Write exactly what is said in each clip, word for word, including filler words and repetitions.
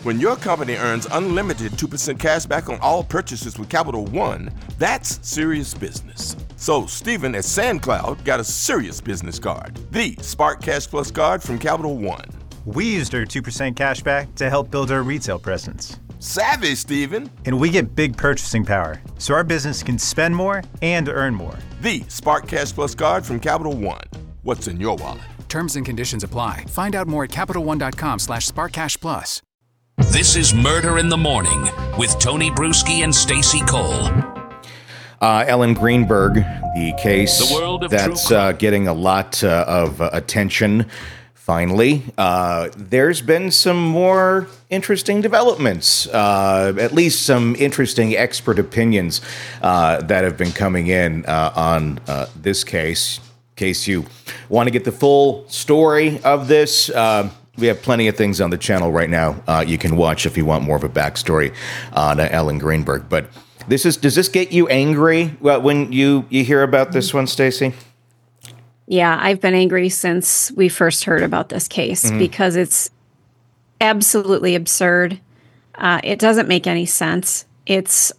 When your company earns unlimited two percent cash back on all purchases with Capital One, that's serious business. So Stephen at SandCloud got a serious business card, the Spark Cash Plus card from Capital One. We used our two percent cash back to help build our retail presence. Savvy, Stephen. And we get big purchasing power, so our business can spend more and earn more. The Spark Cash Plus card from Capital One. What's in your wallet? Terms and conditions apply. Find out more at CapitalOne.com slash SparkCashPlus. This is Murder in the Morning with Tony Bruschi and Stacey Cole. Uh, Ellen Greenberg, the case The world of that's true uh, getting a lot uh, of uh, attention. Finally, uh, there's been some more interesting developments, uh, at least some interesting expert opinions uh, that have been coming in uh, on uh, this case. In case you want to get the full story of this, uh, we have plenty of things on the channel right now uh, you can watch if you want more of a backstory on uh, Ellen Greenberg. But this is does this get you angry when you, you hear about this one, Stacey? Yeah, I've been angry since we first heard about this case mm-hmm. because it's absolutely absurd. Uh, it doesn't make any sense. It's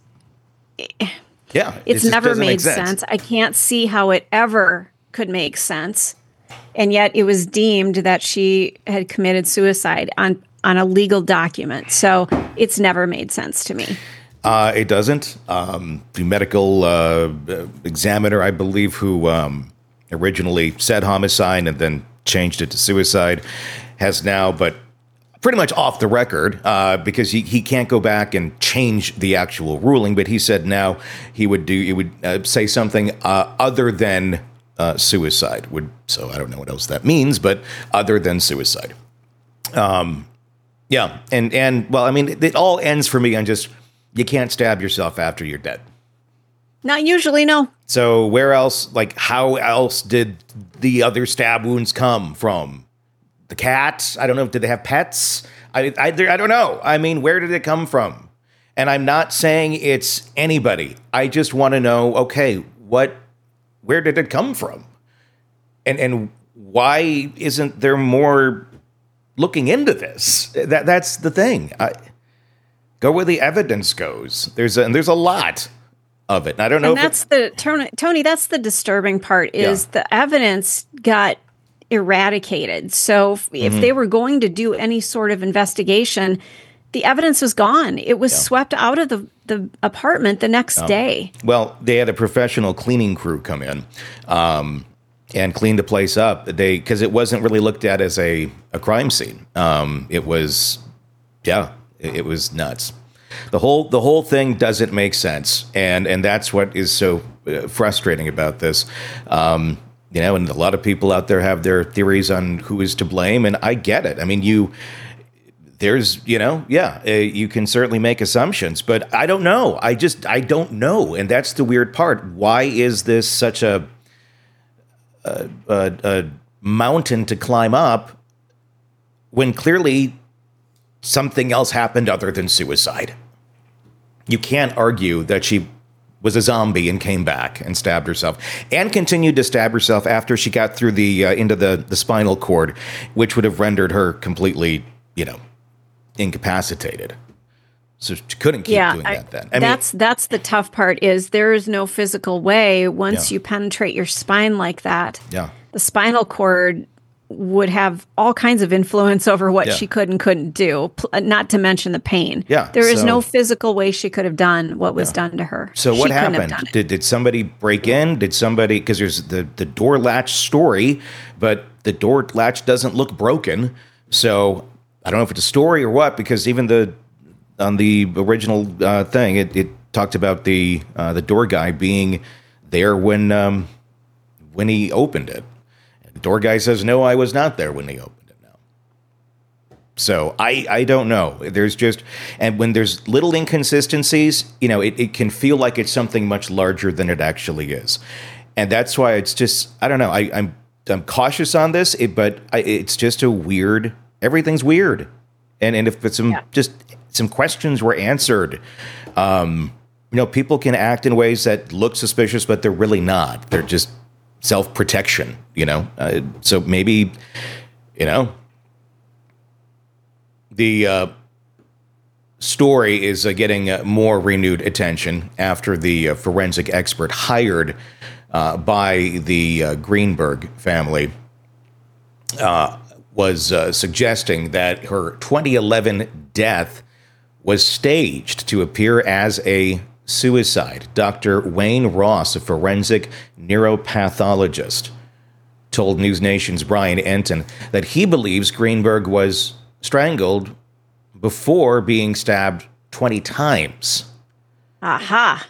yeah, it's never made sense. sense. I can't see how it ever could make sense. And yet it was deemed that she had committed suicide on, on a legal document. So it's never made sense to me. Uh, it doesn't. Um, the medical uh, examiner, I believe, who um, originally said homicide and then changed it to suicide, has now, but pretty much off the record, uh, because he, he can't go back and change the actual ruling. But he said now he would do, he would uh, say something uh, other than Uh, suicide would, so I don't know what else that means, but other than suicide. Um, yeah. And, and well, I mean, it, it all ends for me on just, you can't stab yourself after you're dead. Not usually, no. So where else, like, how else did the other stab wounds come from? The cat? I don't know. Did they have pets? I, I, I don't know. I mean, where did it come from? And I'm not saying it's anybody. I just want to know, okay, what, where did it come from? And and why isn't there more looking into this? That that's the thing. I, go where the evidence goes. There's a, and there's a lot of it. And I don't know. And if that's the Tony, Tony. That's the disturbing part. Is yeah. the evidence got eradicated? So if, mm-hmm. if they were going to do any sort of investigation, the evidence was gone. It was yeah. swept out of the, the apartment the next oh. day. Well, they had a professional cleaning crew come in um, and clean the place up. They because it wasn't really looked at as a, a crime scene. Um, it was, yeah, it, it was nuts. The whole the whole thing doesn't make sense, and and that's what is so uh, frustrating about this. Um, you know, and a lot of people out there have their theories on who is to blame, and I get it. I mean, you. There's, you know, yeah, uh, you can certainly make assumptions, but I don't know. I just, I don't know. And that's the weird part. Why is this such a, a, a, a mountain to climb up when clearly something else happened other than suicide? You can't argue that she was a zombie and came back and stabbed herself and continued to stab herself after she got through the, uh, into the, the spinal cord, which would have rendered her completely, you know, incapacitated. So she couldn't keep yeah, doing I, that then. I that's mean, that's the tough part is there is no physical way once yeah. you penetrate your spine like that. Yeah. The spinal cord would have all kinds of influence over what yeah. she could and couldn't do, not to mention the pain. Yeah. There is so, no physical way she could have done what was yeah. done to her. So she what happened? Did did somebody break in? Did somebody, because there's the, the door latch story, but the door latch doesn't look broken. So I don't know if it's a story or what, because even the on the original uh, thing, it, it talked about the uh, the door guy being there when um, when he opened it. And the door guy says, "No, I was not there when he opened it." Now, so I I don't know. There's just and when there's little inconsistencies, you know, it, it can feel like it's something much larger than it actually is, and that's why it's just I don't know. I, I'm I'm cautious on this, it, but I, it's just a weird. Everything's weird, and and if it's some yeah. just some questions were answered, um, you know, people can act in ways that look suspicious, but they're really not. They're just self-protection, you know. Uh, so maybe, you know, the uh, story is uh, getting uh, more renewed attention after the uh, forensic expert hired uh, by the uh, Greenberg family uh, was uh, suggesting that her twenty eleven death was staged to appear as a suicide. Doctor Wayne Ross, a forensic neuropathologist, told News Nation's Brian Enton that he believes Greenberg was strangled before being stabbed twenty times. Aha.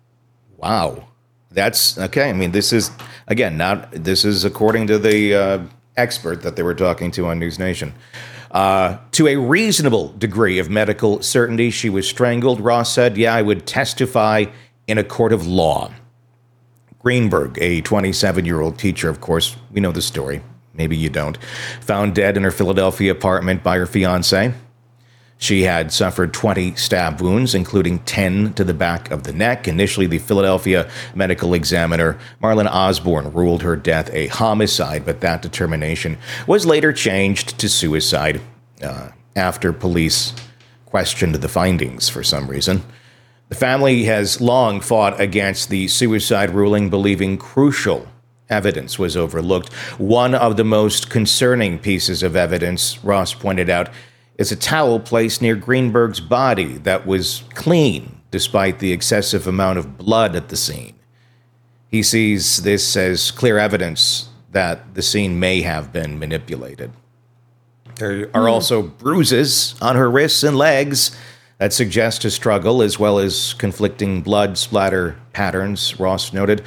Wow. That's okay. I mean, this is, again, not, this is according to the uh, expert that they were talking to on News Nation. Uh, to a reasonable degree of medical certainty, she was strangled. Ross said, yeah, I would testify in a court of law. Greenberg, a twenty-seven-year-old teacher, of course, we know the story. Maybe you don't. Found dead in her Philadelphia apartment by her fiancé. She had suffered twenty stab wounds, including ten to the back of the neck. Initially, the Philadelphia medical examiner, Marlon Osborne, ruled her death a homicide, but that determination was later changed to suicide uh, after police questioned the findings for some reason. The family has long fought against the suicide ruling, believing crucial evidence was overlooked. One of the most concerning pieces of evidence, Ross pointed out, is a towel placed near Greenberg's body that was clean, despite the excessive amount of blood at the scene. He sees this as clear evidence that the scene may have been manipulated. There are also bruises on her wrists and legs that suggest a struggle, as well as conflicting blood splatter patterns, Ross noted.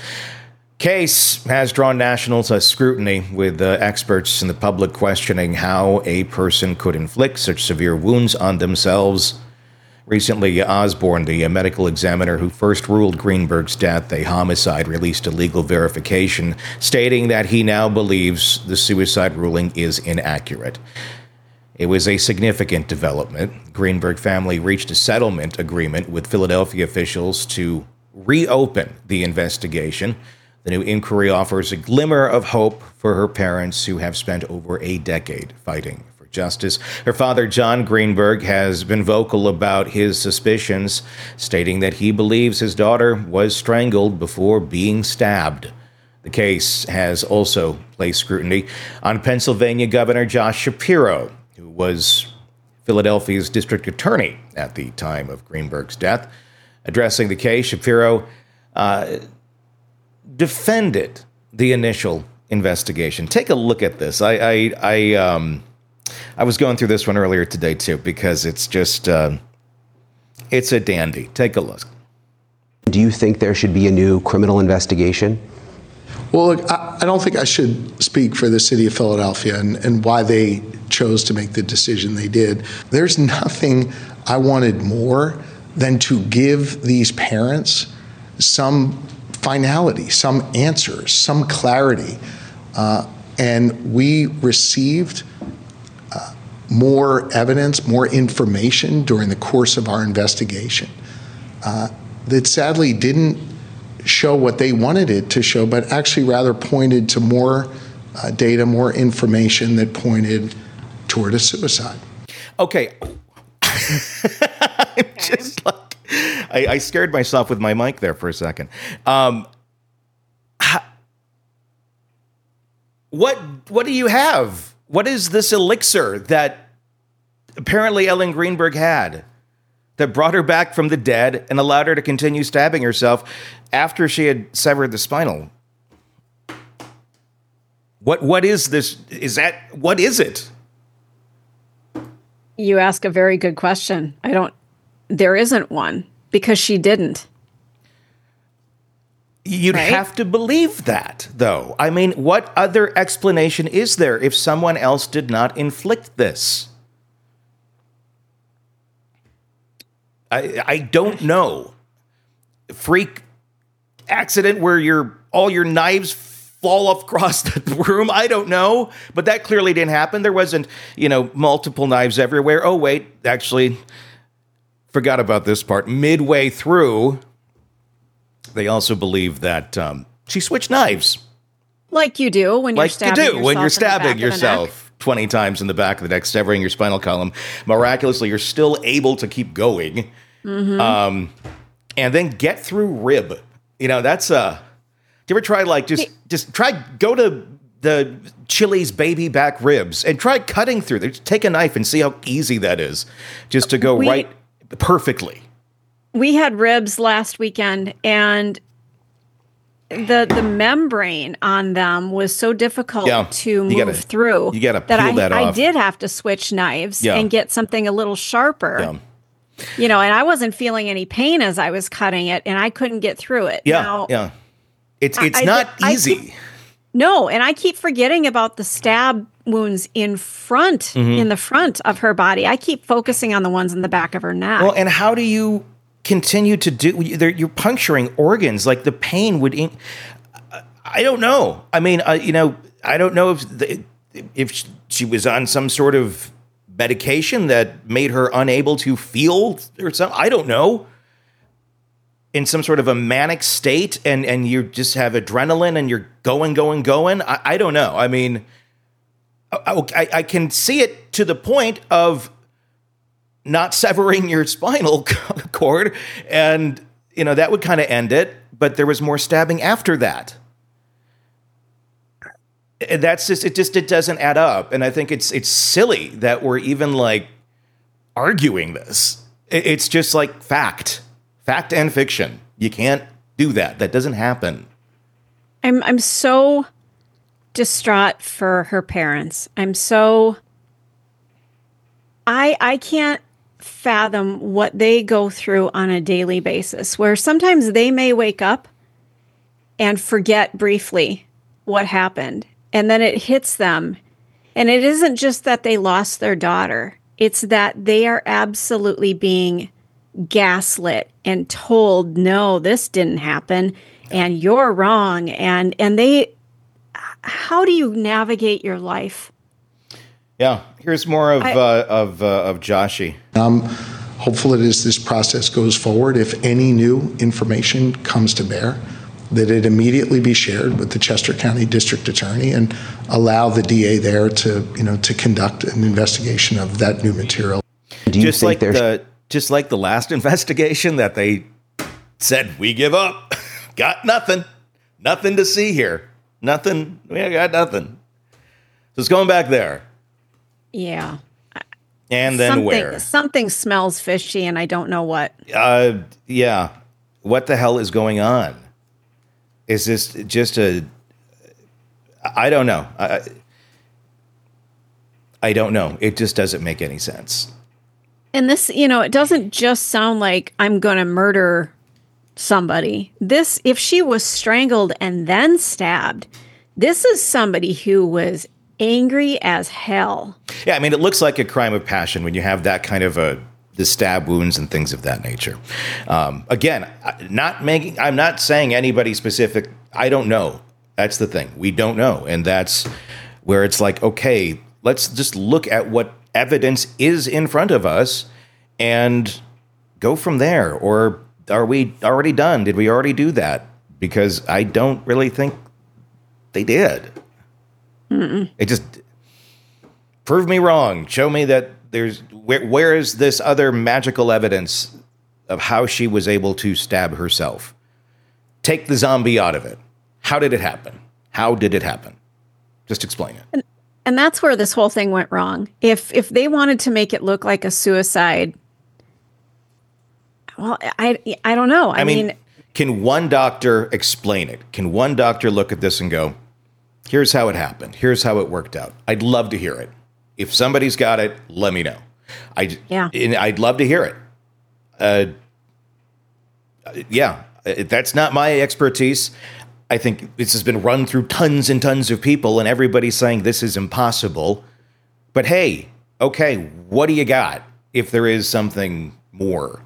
Case has drawn national scrutiny, with uh, experts and the public questioning how a person could inflict such severe wounds on themselves. Recently, Osborne, the medical examiner who first ruled Greenberg's death a homicide, released a legal verification stating that he now believes the suicide ruling is inaccurate. It was a significant development. Greenberg family reached a settlement agreement with Philadelphia officials to reopen the investigation. The new inquiry offers a glimmer of hope for her parents, who have spent over a decade fighting for justice. Her father, John Greenberg, has been vocal about his suspicions, stating that he believes his daughter was strangled before being stabbed. The case has also placed scrutiny on Pennsylvania Governor Josh Shapiro, who was Philadelphia's district attorney at the time of Greenberg's death. Addressing the case, Shapiro uh, defended the initial investigation. Take a look at this. I I I, um, I was going through this one earlier today too, because it's just uh, it's a dandy. Take a look. Do you think there should be a new criminal investigation? Well, look, I, I don't think I should speak for the city of Philadelphia and, and why they chose to make the decision they did. There's nothing I wanted more than to give these parents some finality, some answers, some clarity. Uh, and we received uh, more evidence, more information during the course of our investigation uh, that sadly didn't show what they wanted it to show, but actually rather pointed to more uh, data, more information that pointed toward a suicide. Okay. I'm just like, I, I scared myself with my mic there for a second. Um, ha, what what do you have? What is this elixir that apparently Ellen Greenberg had that brought her back from the dead and allowed her to continue stabbing herself after she had severed the spinal? What what is this? Is that what is it? You ask a very good question. I don't, there isn't one, because she didn't. You'd right? have to believe that, though. I mean, what other explanation is there if someone else did not inflict this? I I don't know. Freak accident where your all your knives fall off across the room. I don't know, but that clearly didn't happen. There wasn't, you know, multiple knives everywhere. Oh, wait, actually, forgot about this part. Midway through, they also believe that um, she switched knives. Like you do when you're like stabbing you do when you're stabbing yourself. twenty times in the back of the neck, severing your spinal column. Miraculously, you're still able to keep going. Mm-hmm. Um, and then get through rib. You know, that's uh do you ever try like just just try go to the Chili's baby back ribs and try cutting through there. Just take a knife and see how easy that is. Just to go we, right perfectly. We had ribs last weekend, and the the membrane on them was so difficult yeah, to move gotta, through. You gotta that peel I, that off. I did have to switch knives yeah. and get something a little sharper. Yeah. You know, and I wasn't feeling any pain as I was cutting it, and I couldn't get through it. Yeah, now, yeah. It's it's I, not I, easy. I keep, no, and I keep forgetting about the stab wounds in front, mm-hmm. in the front of her body. I keep focusing on the ones in the back of her neck. Well, and how do you continue to do? You're puncturing organs. Like the pain would. In, I don't know. I mean, uh, you know, I don't know if the, if she was on some sort of medication that made her unable to feel or something. I don't know. In some sort of a manic state, and, and you just have adrenaline and you're going, going, going. I, I don't know. I mean, I, I, I can see it to the point of not severing your spinal cord, and you know that would kind of end it. But there was more stabbing after that. And that's just it. Just it doesn't add up, and I think it's it's silly that we're even like arguing this. It, it's just like fact. Fact and fiction. You can't do that. That doesn't happen. I'm I'm so distraught for her parents. I'm so I I can't fathom what they go through on a daily basis, where sometimes they may wake up and forget briefly what happened, and then it hits them. And it isn't just that they lost their daughter. It's that they are absolutely being gaslit and told, no, this didn't happen and you're wrong. And, and they, how do you navigate your life? Yeah. Here's more of, I, uh, of, uh, of Joshi. I'm hopeful that as this process goes forward, if any new information comes to bear, that it immediately be shared with the Chester County District Attorney and allow the D A there to, you know, to conduct an investigation of that new material. Do you Just think like there's the, Just like the last investigation that they said, we give up. Got nothing. Nothing to see here. Nothing. We got nothing. So it's going back there. Yeah. And then something, where? Something smells fishy, and I don't know what. Uh, yeah. What the hell is going on? Is this just a... I don't know. I, I don't know. It just doesn't make any sense. And this, you know, it doesn't just sound like I'm going to murder somebody. This, if she was strangled and then stabbed, this is somebody who was angry as hell. Yeah, I mean, it looks like a crime of passion when you have that kind of a the stab wounds and things of that nature. Um, again, not making. I'm not saying anybody specific. I don't know. That's the thing. We don't know, and that's where it's like, okay, let's just look at what evidence is in front of us and go from there. Or are we already done? Did we already do that? Because I don't really think they did. Mm-mm. It just prove me wrong. Show me that there's where, where is this other magical evidence of how she was able to stab herself? Take the zombie out of it. How did it happen? How did it happen? Just explain it. And, and that's where this whole thing went wrong. If if they wanted to make it look like a suicide, well, I I don't know. I, I mean, mean, can one doctor explain it? Can one doctor look at this and go, here's how it happened. Here's how it worked out. I'd love to hear it. If somebody's got it, let me know. I yeah. I'd love to hear it. Uh, yeah, that's not my expertise. I think this has been run through tons and tons of people, and everybody's saying this is impossible. But hey, okay, what do you got if there is something more?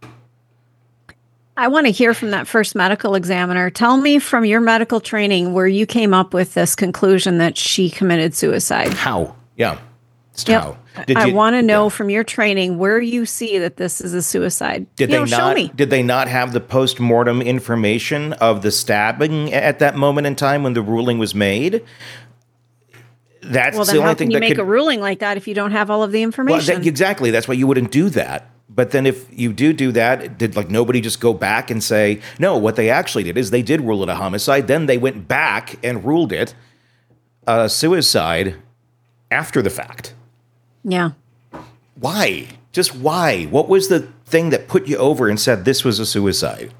I want to hear from that first medical examiner. Tell me from your medical training where you came up with this conclusion that she committed suicide. How? Yeah. Yep. How? Did I want to know yeah. from your training where you see that this is a suicide. Did you they know, not? Show me. Did they not have the post-mortem information of the stabbing at that moment in time when the ruling was made? That's well, the then only how thing can you that make could, a ruling like that if you don't have all of the well, information? that, exactly. That's why you wouldn't do that. But then if you do do that, did like nobody just go back and say, no, what they actually did is they did rule it a homicide. Then they went back and ruled it a suicide after the fact. Yeah. Why? Just why? What was the thing that put you over and said this was a suicide?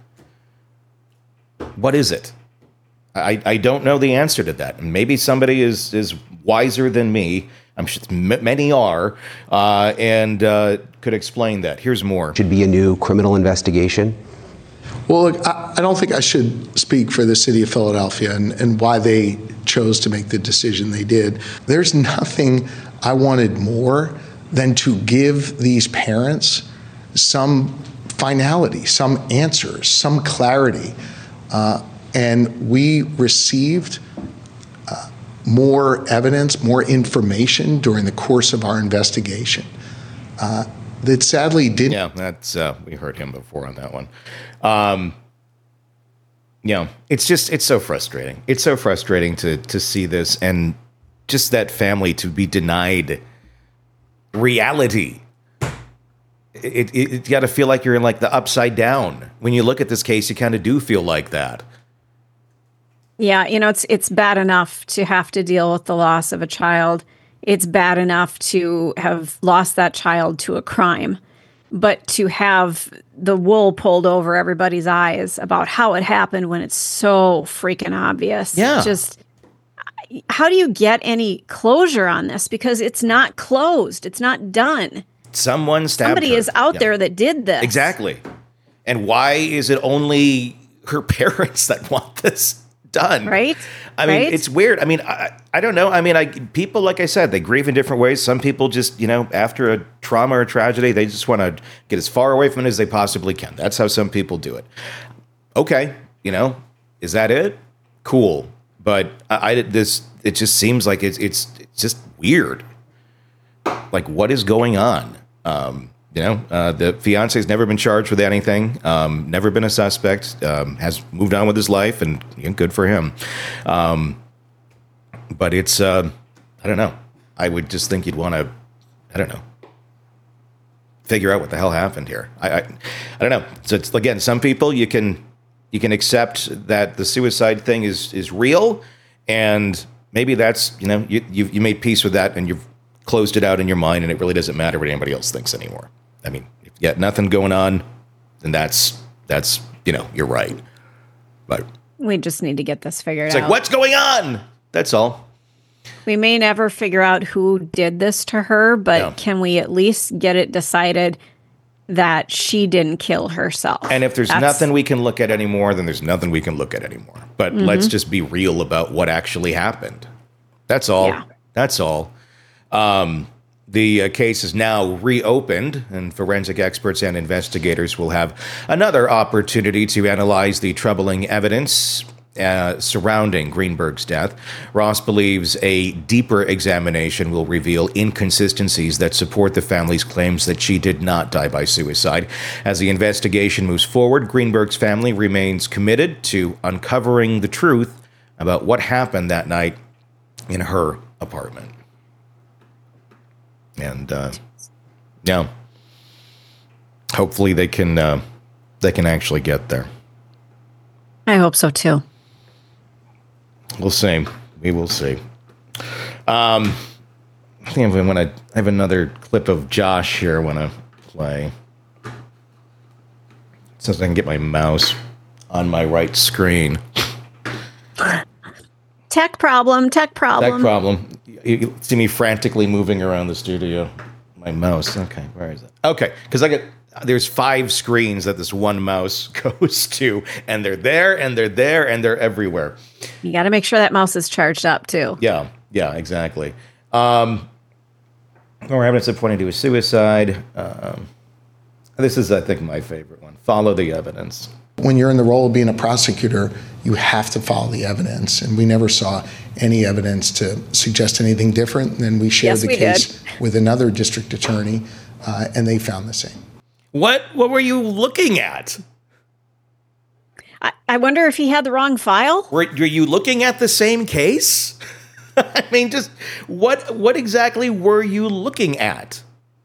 What is it? I, I don't know the answer to that. And maybe somebody is, is wiser than me. I'm sure m- many are, uh, and uh, could explain that. Here's more. Should be a new criminal investigation. Well, look, I, I don't think I should speak for the city of Philadelphia and, and why they chose to make the decision they did. There's nothing I wanted more than to give these parents some finality, some answers, some clarity. Uh, and we received uh, more evidence, more information during the course of our investigation uh, that sadly didn't. Yeah, that's uh, we heard him before on that one. Um, you know, it's just it's so frustrating. It's so frustrating to to see this and just that family to be denied reality. It, it, it you got to feel like you're in like the upside down. When you look at this case, you kind of do feel like that. Yeah, you know, it's it's bad enough to have to deal with the loss of a child. It's bad enough to have lost that child to a crime. But to have the wool pulled over everybody's eyes about how it happened when it's so freaking obvious. Yeah. Just, how do you get any closure on this? Because it's not closed. It's not done. Someone stabbed Somebody her. is out Yeah. there that did this. Exactly. And why is it only her parents that want this done? Right? I mean, Right? it's weird. I mean, I, I don't know. I mean, I people, like I said, they grieve in different ways. Some people just, you know, after a trauma or tragedy, they just want to get as far away from it as they possibly can. That's how some people do it. Okay, you know, is that it? Cool. But I, I this it just seems like it's it's it's just weird. Like, what is going on? Um, you know, uh, the fiance's never been charged with anything, um, never been a suspect, um, has moved on with his life, and you know, good for him. Um, but it's, uh, I don't know. I would just think you'd want to, I don't know, figure out what the hell happened here. I, I, I don't know. So it's, again, some people you can you can accept that the suicide thing is is real, and maybe that's, you know, you you you made peace with that, and you've closed it out in your mind, and it really doesn't matter what anybody else thinks anymore. I mean, if you got nothing going on, then that's, that's you know, you're right. But We just need to get this figured it's out. like, what's going on? That's all. We may never figure out who did this to her, but Yeah. can we at least get it decided that she didn't kill herself? And if there's That's- nothing we can look at anymore, then there's nothing we can look at anymore. But let's just be real about what actually happened. That's all. Yeah. That's all. Um, the uh, case is now reopened, and forensic experts and investigators will have another opportunity to analyze the troubling evidence uh, surrounding Greenberg's death. Ross believes a deeper examination will reveal inconsistencies that support the family's claims that she did not die by suicide. As the investigation moves forward, Greenberg's family remains committed to uncovering the truth about what happened that night in her apartment. And uh, yeah, hopefully they can uh, they can actually get there. I hope so too. We'll see. We will see. Um, I think I want to. I have another clip of Josh here. I want to play, since I can get my mouse on my right screen. Tech problem, tech problem. That problem. You you see me frantically moving around the studio. My mouse. Okay, where is it? Okay, because I get there's five screens that this one mouse goes to, and they're there, and they're there, and they're everywhere. You got to make sure that mouse is charged up too. Yeah, yeah, exactly. Um, more evidence of pointing to a suicide. Um, this is, I think, my favorite one. Follow the evidence. When you're in the role of being a prosecutor, you have to follow the evidence. And we never saw any evidence to suggest anything different. And then we shared Yes, the we case did. with another district attorney, uh, and they found the same. What? What were you looking at? I, I wonder if he had the wrong file. Were, were you looking at the same case? I mean, just what what exactly were you looking at?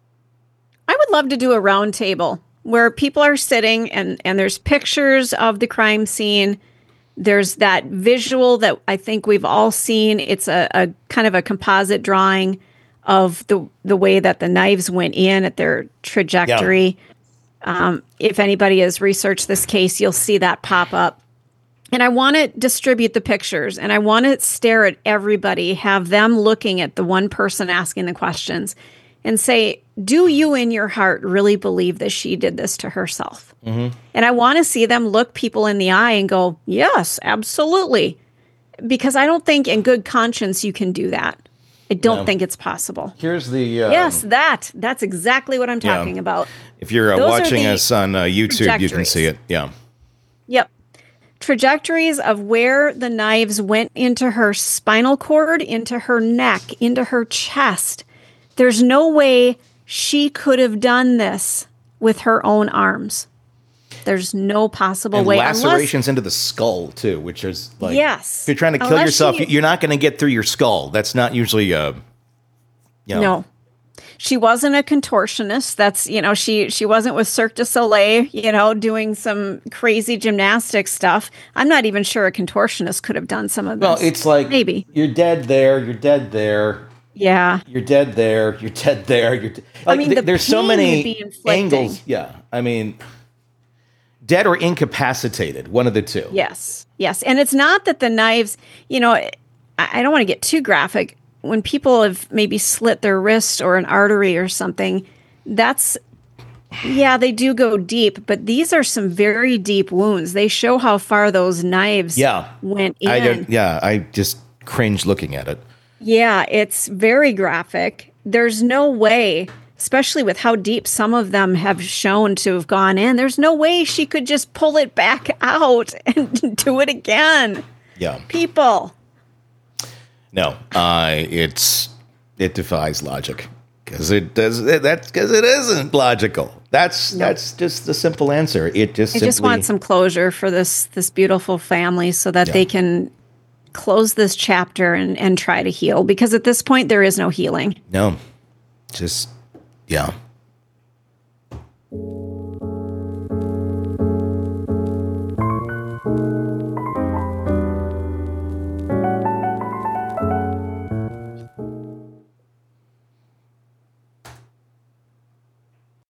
I would love to do a round table where people are sitting and, and there's pictures of the crime scene. There's that visual that I think we've all seen. It's a, a kind of a composite drawing of the the way that the knives went in at their trajectory. Yeah. Um, if anybody has researched this case, you'll see that pop up. And I want to distribute the pictures, and I want to stare at everybody, have them looking at the one person asking the questions and say, do you in your heart really believe that she did this to herself? Mm-hmm. And I want to see them look people in the eye and go, yes, absolutely. Because I don't think in good conscience you can do that. I don't no. think it's possible. Here's the... Um, yes, that. That's exactly what I'm talking yeah. about. If you're uh, watching us on uh, YouTube, you can see it. Yeah. Yep. Trajectories of where the knives went into her spinal cord, into her neck, into her chest. There's no way she could have done this with her own arms. There's no possible and way. Lacerations unless, into the skull, too, which is like... Yes. If you're trying to kill unless yourself, she, you're not going to get through your skull. That's not usually... Uh, you know. No. She wasn't a contortionist. That's, you know, she she wasn't with Cirque du Soleil, you know, doing some crazy gymnastic stuff. I'm not even sure a contortionist could have done some of this. Well, it's like... Maybe. You're dead there, you're dead there... Yeah. You're dead there. You're dead there. You're de- like, I mean, th- the there's so many angles. Inflicting. Yeah. I mean, dead or incapacitated, one of the two. Yes. Yes. And it's not that the knives, you know, I, I don't want to get too graphic. When people have maybe slit their wrist or an artery or something, that's, yeah, they do go deep, but these are some very deep wounds. They show how far those knives yeah. went in. I don't, yeah. I just cringe looking at it. Yeah, it's very graphic. There's no way, especially with how deep some of them have shown to have gone in, there's no way she could just pull it back out and do it again. Yeah. People. No, uh, it's it defies logic because it does that's because it isn't logical. That's no. that's just the simple answer. It just I simply, just want some closure for this this beautiful family so that yeah. they can close this chapter and, and try to heal, because at this point there is no healing. No, just, yeah.